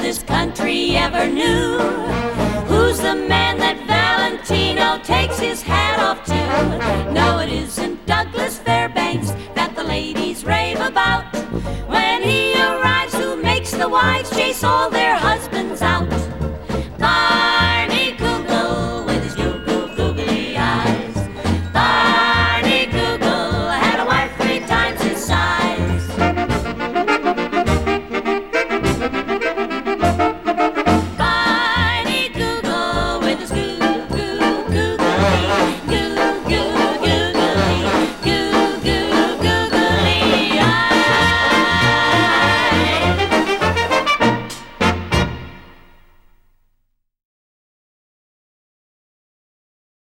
this country ever knew. Who's the man that Valentino takes his hat off to? No, it isn't Douglas Fairbanks that the ladies rave about. When he arrives, who makes the wives chase all their